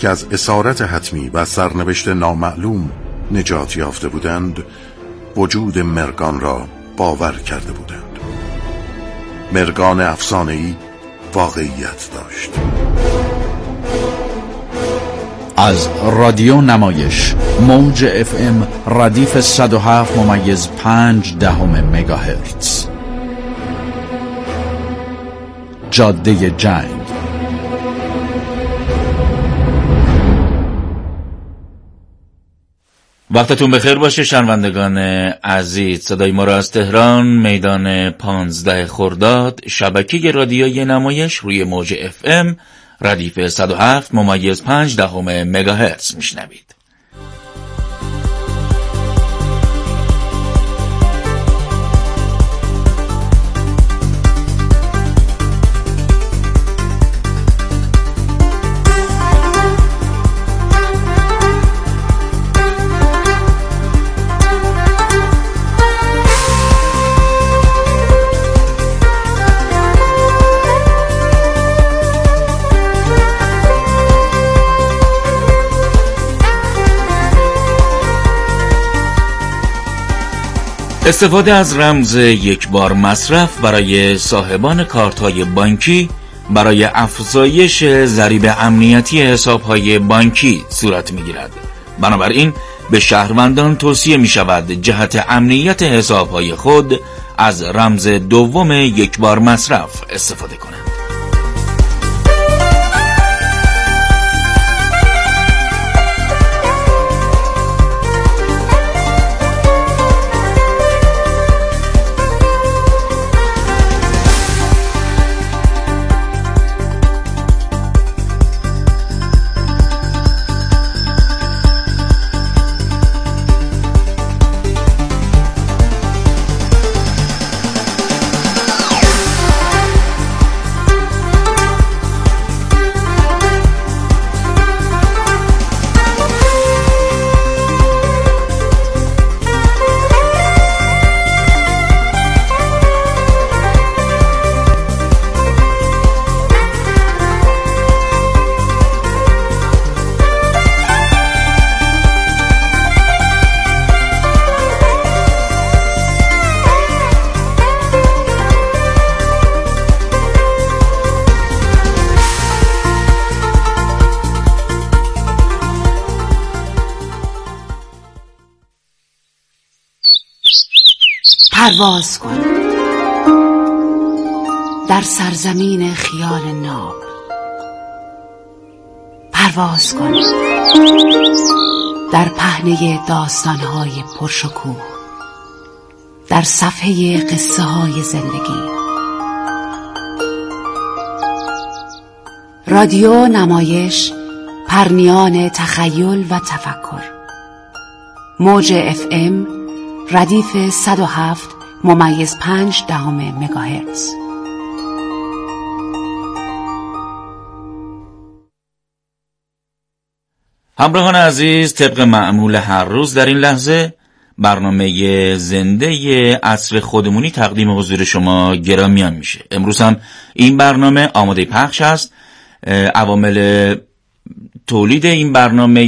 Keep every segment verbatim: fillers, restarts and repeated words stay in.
که از اسارت حتمی و سرنوشت نامعلوم نجات یافته بودند وجود مرگان را باور کرده بودند. مرگان افسانه‌ای واقعیت داشت. از رادیو نمایش موج اف ام ردیف صد و هفت ممیز پنج دهم مگاهرتز، جاده جنگ. وقتتون بخیر باشه شنوندگان عزیز. صدای ما را از تهران، میدان پانزده خرداد، شبکه رادیویی نمایش روی موج اف ام ردیف صد و هفت ممیز پنج دهم مگاهرتز میشنوید. استفاده از رمز یک بار مصرف برای صاحبان کارت‌های بانکی برای افزایش ضریب امنیتی حساب‌های بانکی صورت می‌گیرد. بنابراین به شهروندان توصیه می‌شود جهت امنیت حساب‌های خود از رمز دوم یک بار مصرف استفاده کنند. پرواز کن در سرزمین خیال ناب، پرواز کن در پهنه داستانهای پرشکوه، در صفحه قصه های زندگی. رادیو نمایش، پرنیان تخیل و تفکر. موج اف ام ردیف صد و هفت ممیز پنج دهم مگاهرتز. همراهان عزیز، طبق معمول هر روز در این لحظه برنامه زنده عصر خودمونی تقدیم حضور شما گرامیان میشه. امروز هم این برنامه آماده پخش است. عوامل تولید این برنامه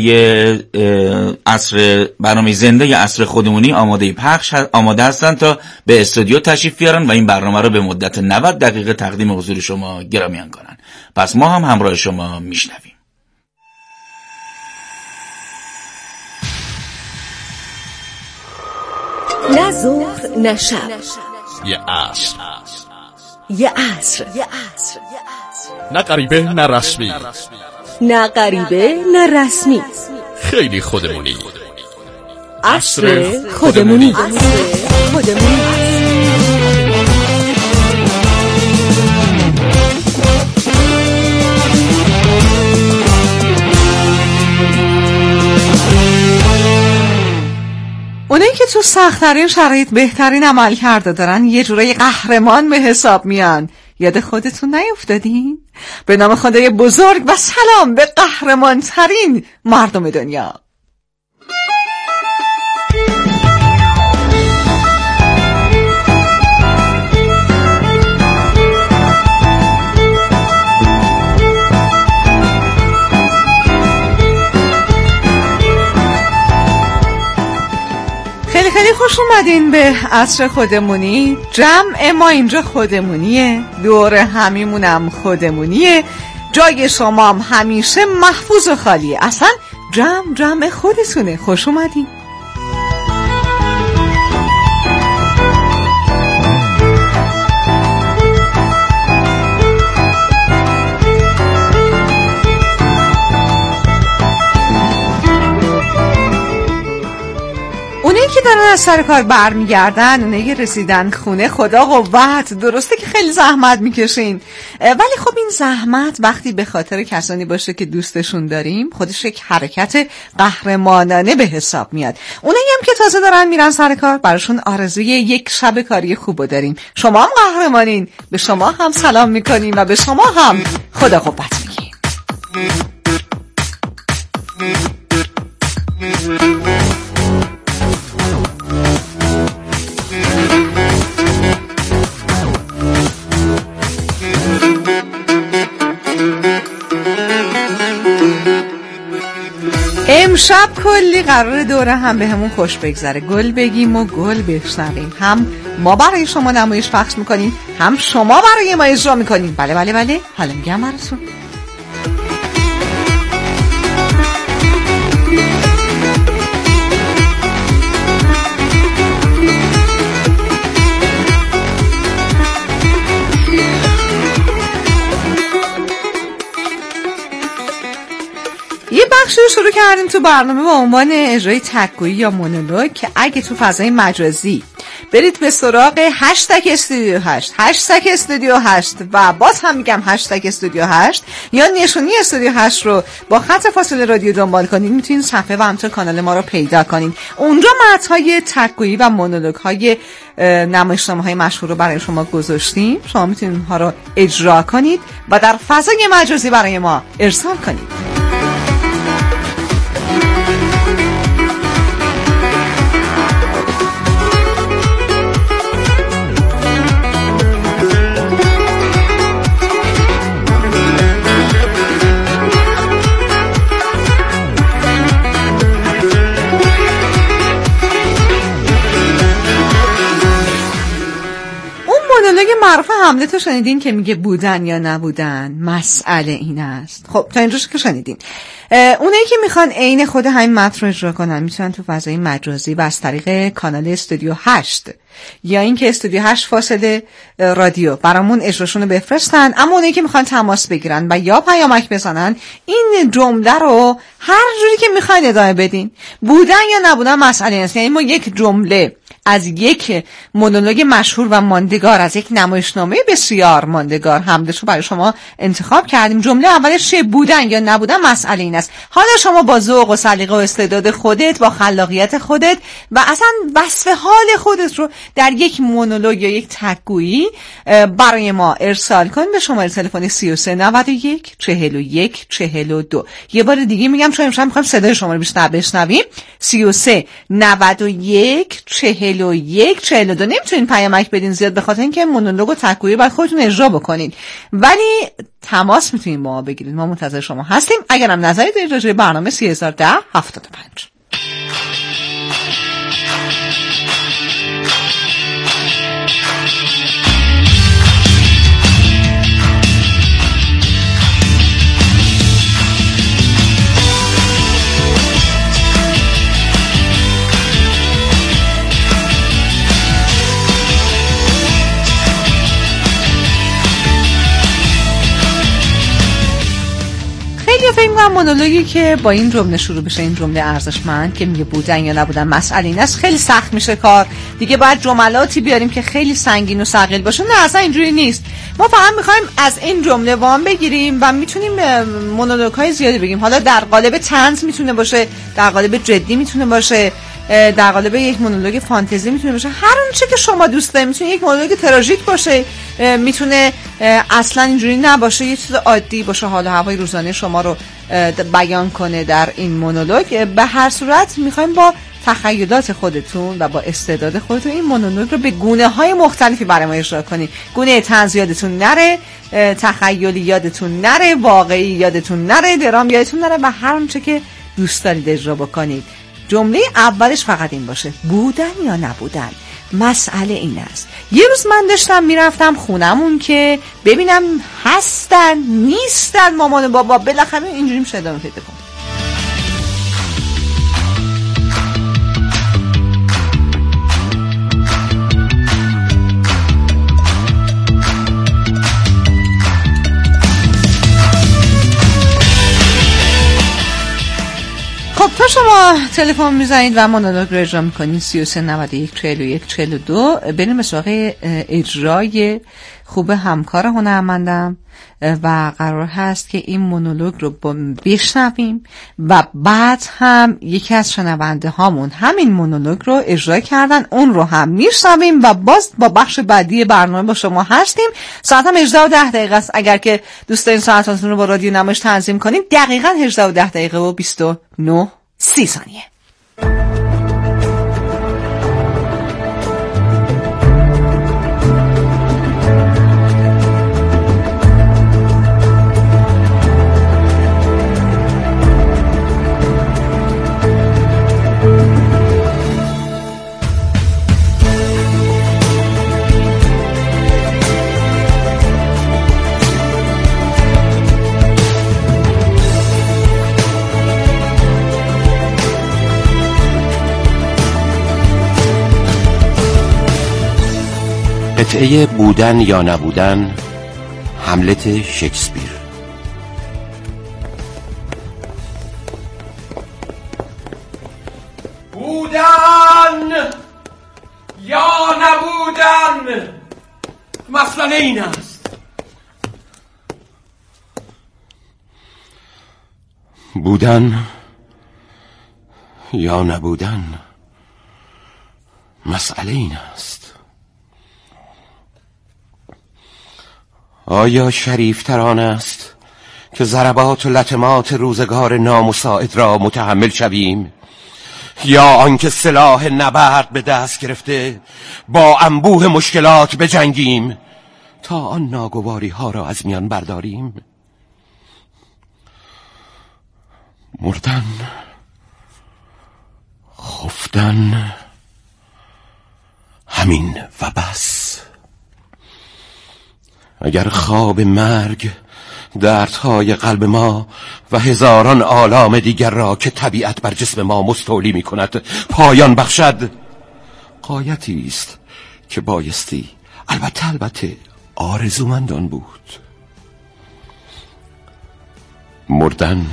عصر برنامه زنده عصر خودمونی آماده پخش آماده هستند تا به استودیو تشریف بیارن و این برنامه رو به مدت نود دقیقه تقدیم حضور شما گرامیان کنن. پس ما هم همراه شما میشنویم. نه ظهر نه شب، یه عصر، یه عصر، نه غریبه نه رسمی، نه غریبه نه رسمی، خیلی خودمونی. عصر خودمونی. خودمونی. اونایی که تو سخت‌ترین شرایط بهترین عمل کرده دارن یه جورای قهرمان به حساب میان. یاد خودتون نیفتادین؟ به نام خدای بزرگ و سلام به قهرمان ترین مردم دنیا. خوش اومدین به عصر خودمونی. جمع ما اینجا خودمونیه، دور همیمونم خودمونیه، جای شما هم همیشه محفوظ و خالیه. اصلا جمع جمع خودتونه. خوش اومدین. اونایی که دارن از سر کار برمیگردن، اونایی که رسیدن خونه، خدا قوت. درسته که خیلی زحمت میکشین، ولی خب این زحمت وقتی به خاطر کسانی باشه که دوستشون داریم، خودش یک حرکت قهرمانانه به حساب میاد. اونایی هم که تازه دارن میرن سر کار، براشون آرزوی یک شب کاری خوبو داریم. شما هم قهرمانین، به شما هم سلام میکنیم و به شما هم خدا قوت میگیم. امشب کلی قرار دوره هم به همون خوش بگذره، گل بگیم و گل بشنویم. هم ما برای شما نمایش پخش میکنیم، هم شما برای ما اجرا میکنیم. بله بله بله، حالا میگم براتون. یه بخشی رو شروع کردیم تو برنامه با عنوان اجرای تک‌گویی یا مونولوگ که اگه تو فضای مجازی برید به سراغ هشتگ استودیو هشت، هشتگ استودیو هشت و باز هم میگم هشتگ استودیو هشت یا نشونی استودیو هشت رو با خط فاصله رادیو دنبال کنید، میتونید صفحه و همچنین کانال ما رو پیدا کنید. اونجا متن‌های تک‌گویی و مونولوگ‌های نمایشنامه‌های مشهور رو برای شما گذاشتیم. شما میتونید اونها رو اجرا کنید و در فضای مجازی برای ما ارسال کنید. مونولوگ معروف هملت رو شنیدین که میگه بودن یا نبودن مسئله این است. خب تا اینجاش که شنیدین. اونایی که میخوان عین خود همین متن رو اجرا کنن میتونن تو فضای مجازی و از طریق کانال استودیو هشت یا اینکه استودیو هشت فاصله رادیو برامون اجراشون رو بفرستن. اما اونایی که میخوان تماس بگیرن و یا پیامک بزنن، این جمله رو هر جوری که میخواین ادامه بدین. بودن یا نبودن مسئله است. یعنی ما یک جمله از یک مونولوگ مشهور و ماندگار، از یک نمایشنامه بسیار ماندگار همدش رو برای شما انتخاب کردیم. جمله اولش چه بودن یا نبودن مسئله این است. حالا شما با ذوق و سلیقه و استعداد خودت، با خلاقیت خودت و اصلا وصف حال خودت رو در یک مونولوگ یا یک تک‌گویی برای ما ارسال کن به شماره تلفن سی و سه نود و یک چهل و یک چهل و دو. یه بار دیگه میگم چون امشب میخوایم صدای شما رو بیشتر بشنویم. سی و سه نود و یک چهل و یک چهل و دو. نمیتونین پیامک بدین زیاد به خاطر اینکه مونولوگ و تک‌گویی باید خودتون اجرا بکنین، ولی تماس میتونین با ما بگیرید. ما منتظر شما هستیم. اگرم نظری دارید راجع به برنامه سه هزار و ده هفتاد و پنج. فکر می‌کنم مونولوگی که با این جمله شروع بشه، این جمله ارزشمند که میگه بودن یا نبودن مسئله این است، خیلی سخت میشه کار دیگه. باید جملاتی بیاریم که خیلی سنگین و ثقیل باشه. نه اصلا اینجوری نیست. ما فقط میخوایم از این جمله وام بگیریم و میتونیم مونولوگ‌های زیادی بگیم. حالا در قالب طنز میتونه باشه، در قالب جدی میتونه باشه، در قالب یک مونولوگ فانتزی میتونه باشه، هر اون چه که شما دوست دارید. میتونه یک مونولوگ تراژیک باشه، میتونه اصلا اینجوری نباشه، یه چیز عادی باشه، حال و هوای روزانه شما رو بیان کنه در این مونولوگ. به هر صورت میخوایم با تخیلات خودتون و با استعداد خودتون این مونولوگ رو به گونه های مختلفی برای ما اجرا کنید. گونه طنز یادتون نره، تخیلی یادتون نره، واقعی یادتون نره، درام یادتون نره و هر اون چه که دوست دارید اجرا بکنید. جمله اولش فقط این باشه: بودن یا نبودن. مسئله این است. یه روز من داشتم میرفتم خونمون که ببینم هستن نیستن مامان و بابا. بالاخره اینجوری میشه ادامه پیدا کنم. خب تا شما تلفن میزنید و مونولوگ رو اجرا میکنید سی و سه نود و یک چهل و یک چهل و دو. بریم به سراغ اجرای خوب همکار هنرمندم و قرار هست که این مونولوگ رو بشنویم و بعد هم یکی از شنونده هامون همین مونولوگ رو اجرا کردن، اون رو هم میشنویم و باز با بخش بعدی برنامه با شما هستیم. ساعت هم هجده و ده دقیقه است. اگر که دوست دارین ساعتاتون رو با رادیو نمایش تنظیم کنید دقیقاً هجده و ده دقیقه و بیست و نه سی ثانیه. قطعه بودن یا نبودن، هملت شکسپیر. بودن یا نبودن، مسئله این است. بودن یا نبودن، مسئله این است. آیا شریفتر آن است که ضربات و لطمات روزگار نامساعد را متحمل شویم، یا آنکه سلاح نبرد به دست گرفته با انبوه مشکلات بجنگیم تا آن ناگواری ها را از میان برداریم؟ مردن، خفتن، همین و بس. اگر خواب مرگ دردهای قلب ما و هزاران آلام دیگر را که طبیعت بر جسم ما مستولی می کند پایان بخشد، غایتی است که بایستی البته البته آرزومندان بود. مردن،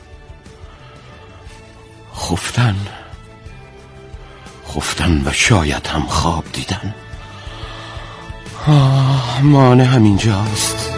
خفتن، خفتن و شاید هم خواب دیدن. آه، مانع همینجاست.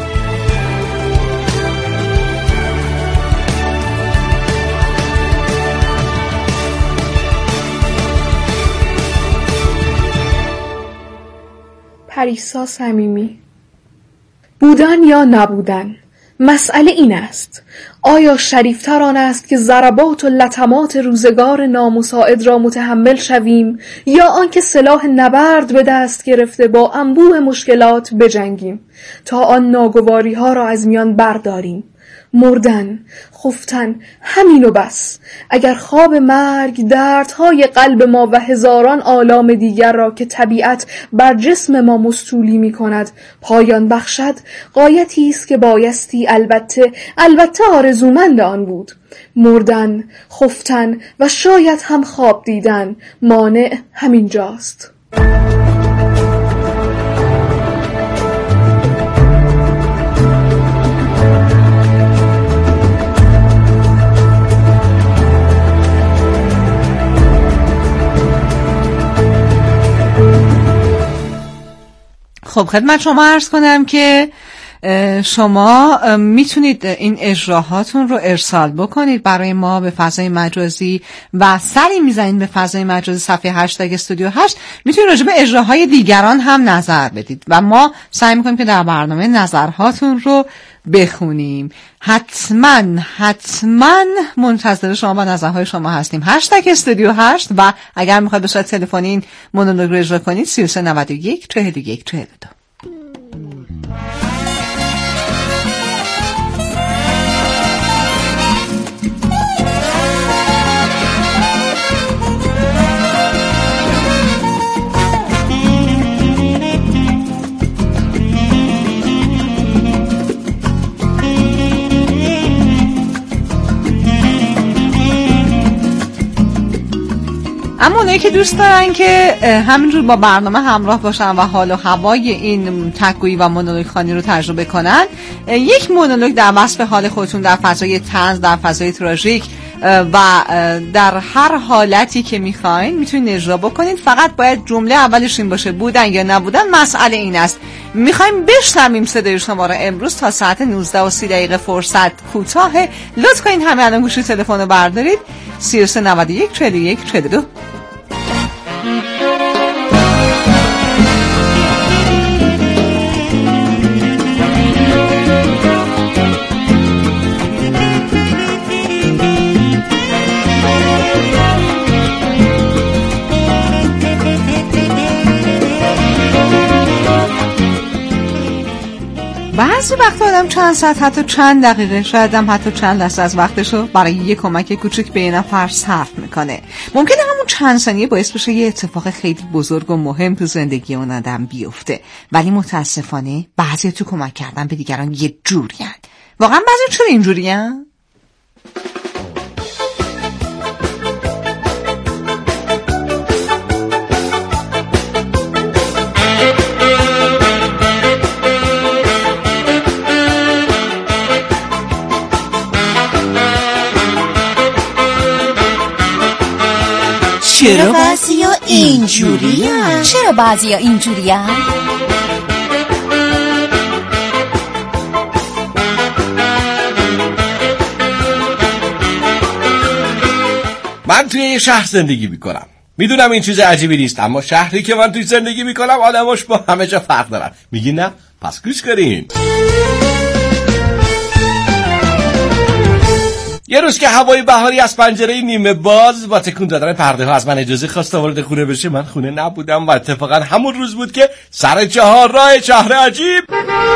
پریسا صمیمی. بودن یا نبودن، مسئله این است. آیا شریفتر آن است که ضربات و لطمات روزگار نامساعد را متحمل شویم، یا آنکه سلاح نبرد به دست گرفته با انبوه مشکلات بجنگیم تا آن ناگواری ها را از میان برداریم؟ مردن، خفتن، همین و بس. اگر خواب مرگ دردهای قلب ما و هزاران آلام دیگر را که طبیعت بر جسم ما مستولی می کند پایان بخشد، غایتی است که بایستی البته البته آرزومند آن بود. مردن، خفتن و شاید هم خواب دیدن، مانع همینجاست. خب خدمت شما عرض کنم که شما میتونید این اجراهاتون رو ارسال بکنید برای ما به فضای مجازی و سری میزنید به فضای مجازی صفحه هشتگ استودیو هشت. میتونید راجع به اجراهای دیگران هم نظر بدید و ما سعی میکنیم که در برنامه نظرهاتون رو بخونیم. حتما حتما منتظر شما با نظرهای شما هستیم. هشتگ استودیو هشت و اگر میخواید به صورت تلفنی این مونولوگ رو اجرا کنید سی و سه نود و یک چهل و یک چهل و دو. اما اونایی که دوست دارن که همینجور با برنامه همراه باشن و حال و هوای این تک‌گویی و مونولوگ خوانی رو تجربه کنن، یک مونولوگ در وصف حال خودتون در فضای طنز، در فضای تراژیک و در هر حالتی که میخواین میتونید اجرا بکنید. فقط باید جمله اولش این باشه بودن یا نبودن. مسئله این است میخوایم بشنویم صدای شما را امروز تا ساعت نوزده و سی دقیقه. فرصت کوتاهه. لطف کنید همه الان گوشی تلفن رو بردارید. سی و سه نود و یک چهل و یک چهل و دو. بعضی وقت آدم چند ساعت حتی چند دقیقه شاید هم حتی چند لحظه از وقتشو برای یه کمک کوچیک به یه نفر صرف میکنه. ممکنه همون چند ثانیه باعث بشه یه اتفاق خیلی بزرگ و مهم تو زندگی اون آدم بیفته، ولی متاسفانه بعضی تو کمک کردن به دیگران یه جورین. واقعا بعضی چرا اینجورین؟ چرا بعضیا اینجورین؟ چرا بعضیا اینجورین؟ من توی یه شهر زندگی میکنم. میدونم این چیز عجیبی نیست، اما شهری که من توی زندگی میکنم آدماش با همه جا فرق دارن. میگی نه؟ پس گوش کنین. یه روز که هوای بهاری از پنجره نیمه باز با تکون دادن پرده ها از من اجازه خواست وارد خونه بشه، من خونه نبودم و اتفاقا همون روز بود که سر چهار راه شهر عجیب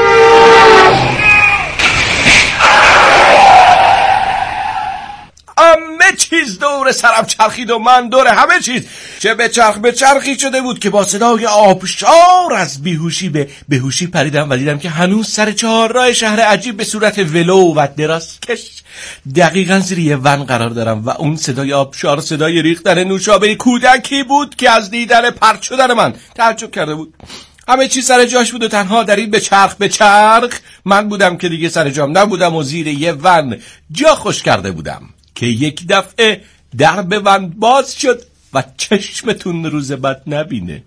همه چیز دور سرم چرخید و من دور همه چیز چه به چرخ به چرخی شده بود که با صدای آبشار از بیهوشی به بهوشی پریدم و دیدم که هنوز سر چهار راه شهر عجیب به صورت ولو و درازکش دقیقاً زیر یه ون قرار دارم و اون صدای آبشار صدای ریختن نوشابه کودکی بود که از دیدن پرت شدن من تعجب کرده بود. همه چی سر جاش بود و تنها در این به چرخ به چرخ من بودم که دیگه سر جام نبودم و زیر یه ون جا خوش کرده بودم که یک دفعه در به ون باز شد و چشمتون روز بد نبینه.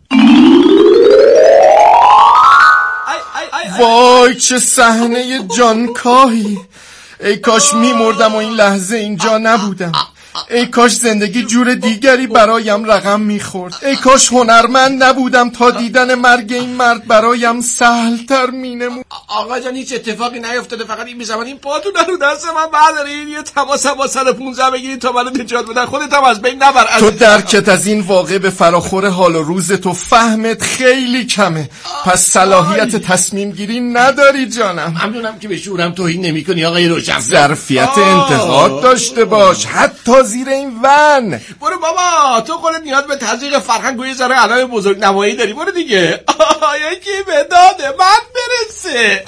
وای چه صحنه جانکاهی. ای کاش میمردم و این لحظه اینجا نبودم. ای کاش زندگی جور دیگری برایم رقم میخورد. ای کاش هنرمند نبودم تا دیدن مرگ این مرد برایم سهل‌تر مینمود. آقا جان هیچ اتفاقی نیفتاده، فقط این میزمان این پاتون رو دست من بردارین یه تماس با صد و پانزده بگیرین تا منو نجات بدن. خودت هم از بین نبر. تو درکت از این واقع به فراخور حال و روز تو فهمت خیلی کمه، پس صلاحیت تصمیم گیری نداری جانم. ممنونم که به شعورم توهین نمی‌کنی آقای روشن. ظرفیت انتقاد داشته باش، حتی زیر این ون. برو بابا، تو خودت نیاز به تزریق فرهنگ و یه ذره علائم بزرگ نمایی داری. برو دیگه. یکی به داد من برسه.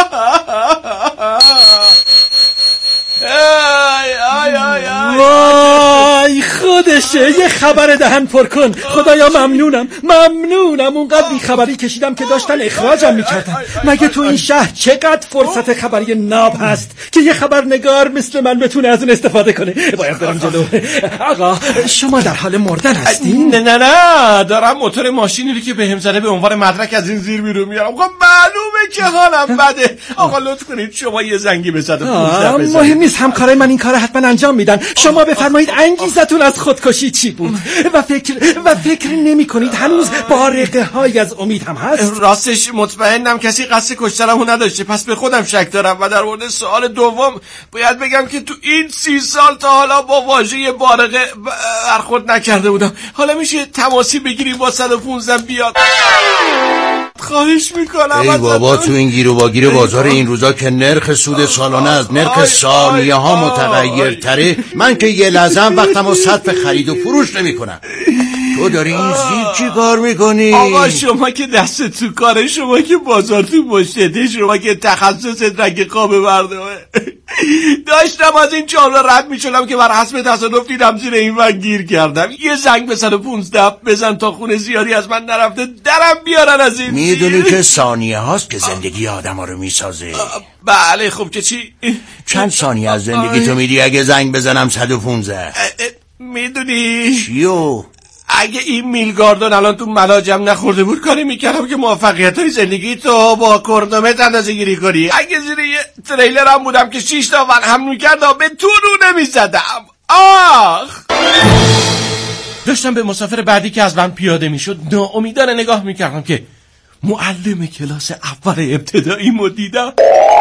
آی آی آی آی وای خودشه. یه خبر دهن پر کن. خدایا ممنونم ممنونم اونقدر بی خبری کشیدم که داشتن اخراجم میکردن. مگه تو این شهر چقدر فرصت خبری ناب هست که یه خبرنگار مثل من بتونه از اون استفاده کنه. باید برم جلو. آقا شما در حال مردن هستین؟ نه نه نه دارم موتور ماشینی رو که بهم زده به عنوان مدرک از این زیر بیرون میارم. خب معلومه که حالم بده. آقا لطف کنید شما یه زنگی بزنید. مهم نیست، همکارای من این کار حتما انجام میدن. شما بفرمایید انگیزتون از خودکشی چی بود و فکر و فکر نمی کنید هنوز بارقه های از امید هم هست؟ راستش مطمئنم کسی قصد کشتنمو نداشته، پس به خودم شک دارم. و در مورد سوال دوم باید بگم که تو این سی سال تا حالا با واژه بارقه برخورد نکرده بودم. حالا میشه تماسی بگیریم با صد و پانزده بیاد؟ خواهش میکنم. ای بابا تو این گیر و واگیر بازار این روزا که نرخ سود سالانه از نرخ ثانیه ها متغیرتره، من که یه لحظه هم وقتم رو صرف خرید و فروش نمی کنم. تو داری این زیر چی کار میکنی؟ آقا شما که دست تو کاره، شما که بازار تو مشته، شما که تخصصت رگ قاب برده داشتم از این چهار رد میشدم که بر حسب تصادف دیدم زیر این ور گیر کردم. یه زنگ به صد و پونزده بزن تا خونه زیادی از من نرفته درم بیارن از این. میدونی که ثانیه هاست که زندگی آدم ها رو میسازه. بله خب که چی؟ چند ثانیه از زندگی تو میدی اگه زنگ بزنم صد و پونزده؟ میدونی چیو؟ اگه این میلگاردون الان تو ملاجم نخورده بود کاری میکردم که موفقیت های زندگی تو با کرنومت اندازه گیری کنی. اگه زیر یه تریلر هم بودم که شیش تا ون هم میکردم به تو رو نمیزدم. آخ داشتم به مسافر بعدی که از من پیاده میشد ناامیدانه نگاه میکردم که معلم کلاس اول ابتدایی مو دیدم.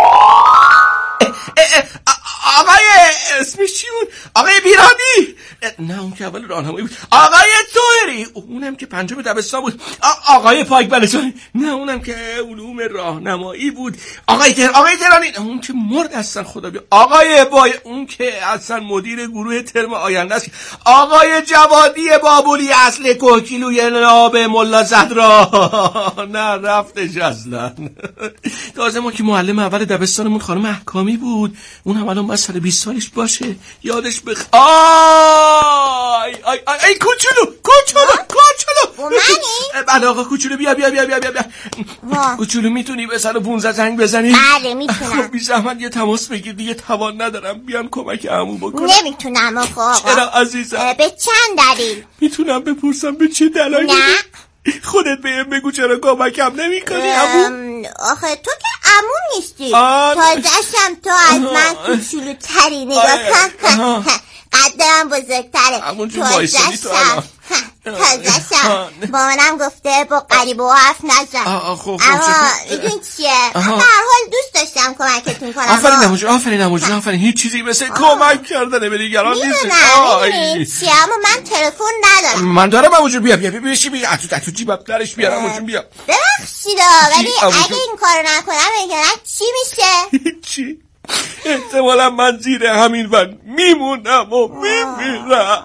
آقای اسمش چی بود؟ آقای بیرادی؟ نه اون که اول راهنمایی بود. آقای توهری؟ اونم که پنجم دبستان بود. آقای پاک بلسانی؟ نه اونم که علوم راهنمایی بود. آقای تهر آقای تهرانی؟ اون که مرد هستن خدا بیا. آقای بای اون که اصلا مدیر گروه ترم آینده است. آقای جوادی بابولی اصل کوکیلوی ناب ملا زهرا. نه رفتش اصلا. تازه ما که معلم اول دبستانمون خانم احکامی بود. اون هم الان باید بیست سالش باشه. یادش بخ آی آی آی ای کوچولو کوچولو کوچولو منی؟ بله آقا کوچولو بیا بیا بیا بیا بیا کوچولو میتونی به صد و پونزده زنگ بزنی؟ بله میتونم. خب بی زحمت یه تماس بگیر دیگه توان ندارم بیام کمک عمو بکنم. نمیتونم آقا. چرا عزیزم؟ به چند دلیل؟ میتونم بپرسم به چه دلایلی؟ نه خودت بهم بگو چرا کمکم نمیکنی عمو؟ آخه تو که عمو نیستی. تازه‌شم تو از من کوچولوتری نگاه کن. قدرم بزرگتره. تازه‌شم تازه‌شم مامانم گفته با غریبه ها حرف نزن. اما میدونی چیه؟ به هر حال دوست داشتم کمکتون کنم. آفرین نموجون آفرین نموجون آفرین. هیچ چیزی مثل کمک کردن به دیگران نیست. میدونم چیه اما من تلفن ندارم. من دارم نموجون. بیا بیا بیا بیا بیا اتو اتو جیبم درش بیا نموجون بیا. ببخشید ولی اگه این کارو نکنم اگه چی میشه؟ چی؟ احتمالا من زیر همین ون میمونم و میمیرم.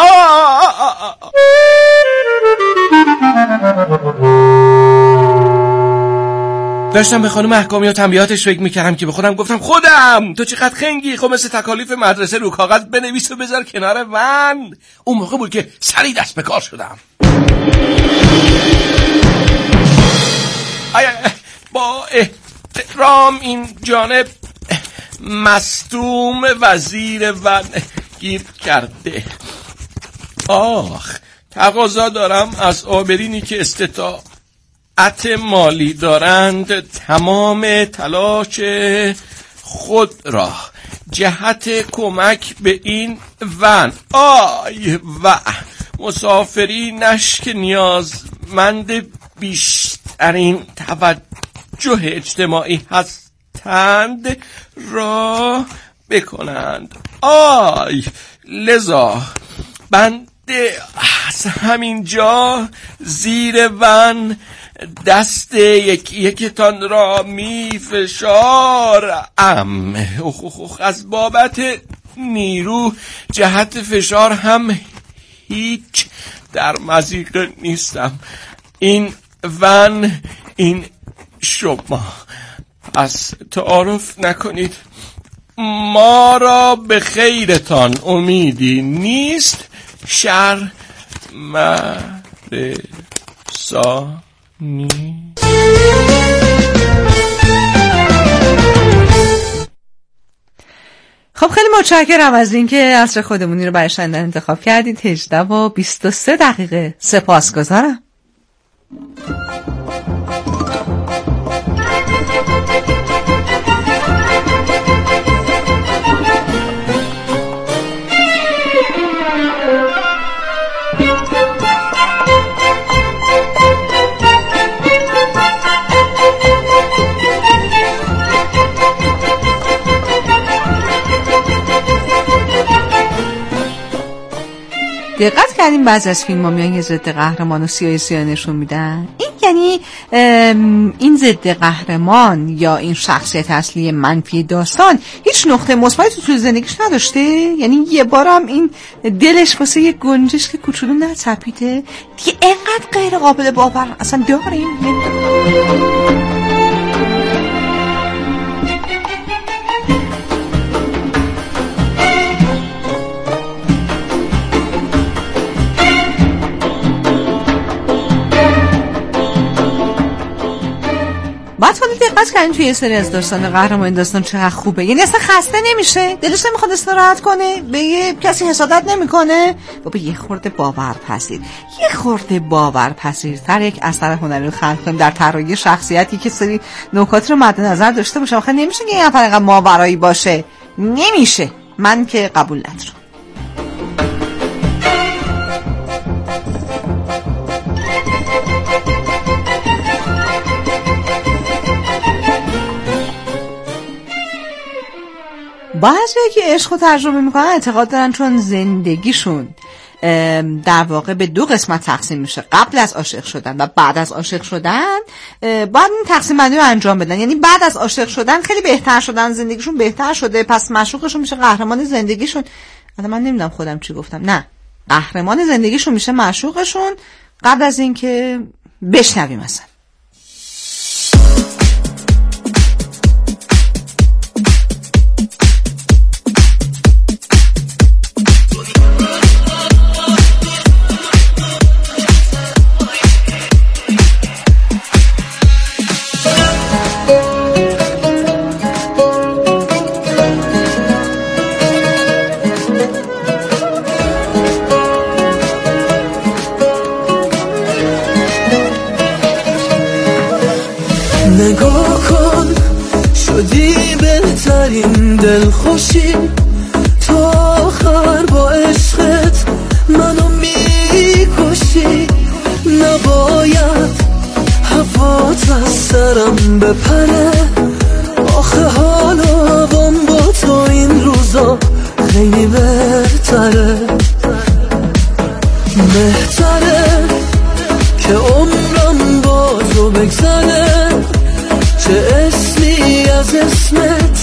داشتم به خانم احکامی و تنبیهاتش فکر میکردم که به خودم گفتم خودم تو چقدر خنگی. خب مثل تکالیف مدرسه رو کاغذ بنویس و بذار کنار من. اون موقع بود که سری دست به کار شدم. آیا با احترام این جانب مصدوم وزیر ون گیر کرده. آخ تقاضا دارم از آبرینی که استطاعت مالی دارند تمام تلاش خود را جهت کمک به این ون آی و مسافرینش که نیازمند بیشترین توجه اجتماعی هستند را بکنند. آی لذا بنده از همین جا زیر ون دست یکی یکتان را می فشارم. از بابت نیرو جهت فشار هم هیچ در مضیقه نیستم. این ون این شما. پس تعارف نکنید. ما را به خیرتان امیدی نیست. شر مرسانی. خب خیلی متشکرم از اینکه عصر خودمونی رو برای شنیدن انتخاب کردید. هجده و بیست و سه دقیقه. سپاسگزارم. دقت کردیم بعضی از فیلم ها میان یه ضد قهرمان و سیاه سیاه نشون میدن. این یعنی این ضد قهرمان یا این شخصیت اصلی منفی داستان هیچ نقطه مثبتی تو, تو زندگیش نداشته. یعنی یه بارم این دلش واسه یه گنجش که کوچولو نتپیده دیگه. اینقدر غیر قابل باور اصلا داریم. دقت کردین توی یه سری از داستان قهرمان داستان چقدر خوبه، یعنی اصلا خسته نمیشه، دلش نمیخواد استراحت کنه، به یه کسی حسادت نمیکنه. بابا یه خورده باورپذیر، یه خورده باورپذیرتر یک اثر هنری رو خلق کنیم در طراحی شخصیتی که سری نکات رو مد نظر داشته باشه. آخه نمیشه که یه نفر اینقدر ماورایی باشه، نمیشه. من که قبول ندارم. بعضی که عشق رو تجربه میکنن اعتقاد دارن چون زندگیشون در واقع به دو قسمت تقسیم میشه، قبل از عاشق شدن و بعد از عاشق شدن، باید این تقسیم بندی رو انجام بدن. یعنی بعد از عاشق شدن خیلی بهتر شدن، زندگیشون بهتر شده، پس معشوقشون میشه قهرمان زندگیشون. الان من نمیدونم خودم چی گفتم. نه، قهرمان زندگیشون میشه معشوقشون قبل از اینکه بشنویم مثلا. نگاه کن شدی بهترین دلخوشی، تا آخر با عشقت منو میکشی. نباید هوات از سرم بپره، آخه حال و هوام با تو این روزا خیلی بهتره. بهتره که عمرم با تو بگذره، چه اسمی از اسمت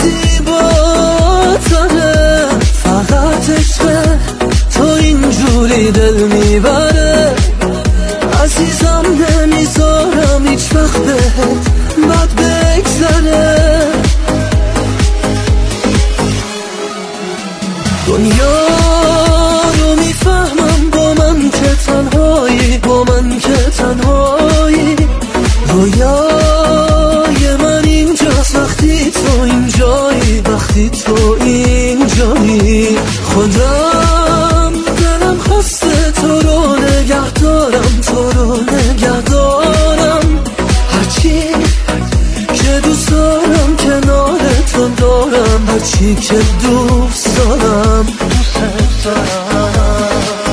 زیباتره. فقط عشق تو اینجوری دل میبره، عزیزم نمیذارم هیچ وقت بهت بد بگذره. دنیا رو میفهمم با من که تنهایی، با من که تنهایی. رویای من اینجاست وقتی تو اینجایی، وقتی تو اینجایی. خودم دلم خواسته تو رو نگه دارم، تو رو نگه دارم. هرچی که دوست دارم کنار تو دارم، هرچی که دوست دارم دوست دارم.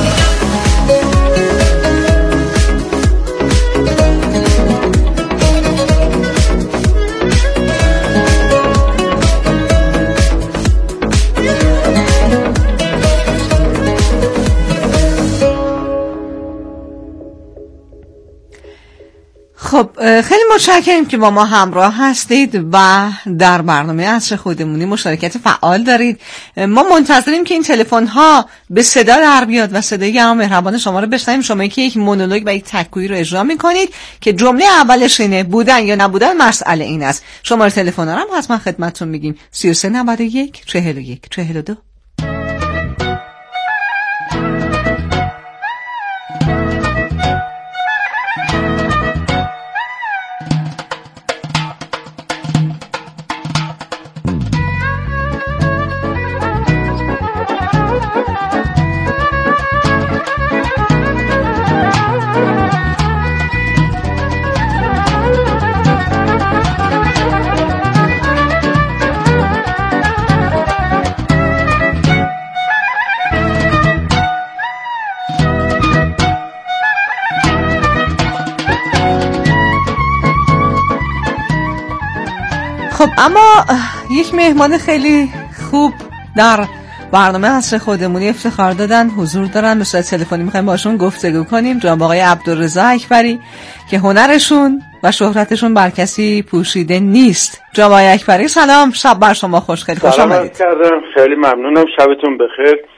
خب خیلی متشکریم که با ما همراه هستید و در برنامه عصر خودمونی مشارکت فعال دارید. ما منتظریم که این تلفن ها به صدا در بیاد و صدای گرم مهربان شما رو بشنویم. شما که یک مونولوگ و یک تک‌گویی رو اجرا میکنید که جمله اولش اینه بودن یا نبودن مسئله این است. شماره تلفن رو هم حتما خدمتتون میگیم سی و سه نود و یک چهل و یک چهل و دو. خب اما یک مهمان خیلی خوب در برنامه عصر خودمونی افتخار دادن، حضور دارن، به صورت تلفنی میخوایم باشون گفتگو کنیم. جناب آقای عبدالرضا اکبری که هنرشون و شهرتشون بر کسی پوشیده نیست. جناب آقای اکبری سلام، شب بر شما خوش، خیلی خوش آمدید. سلام کردم، خیلی ممنونم، شبتون بخیر.